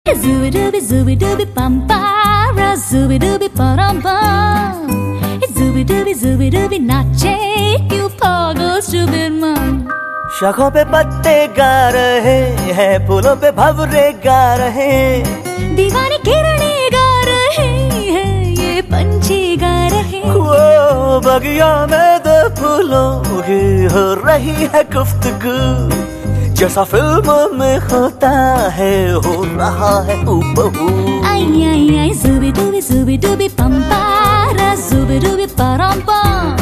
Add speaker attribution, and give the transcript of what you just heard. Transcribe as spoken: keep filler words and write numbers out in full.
Speaker 1: Zooby dooby zooby dooby bum para zooby dooby bum bum. Zooby dooby zooby dooby नाचे क्यों पागल stupid man.
Speaker 2: शाखों पे पत्ते गा रहे हैं, फूलों पे भंवरे गा रहे,
Speaker 1: दीवानी किरणें गा रहे हैं, ये पंछी गा रहे.
Speaker 2: वो बगिया में दो फूलों की हो रही है गुफ्तगू, जैसा फिल्मों में होता है हो रहा है हूबहू.
Speaker 1: आई आई आई zooby dooby zooby dooby bum para zooby dooby bum bum.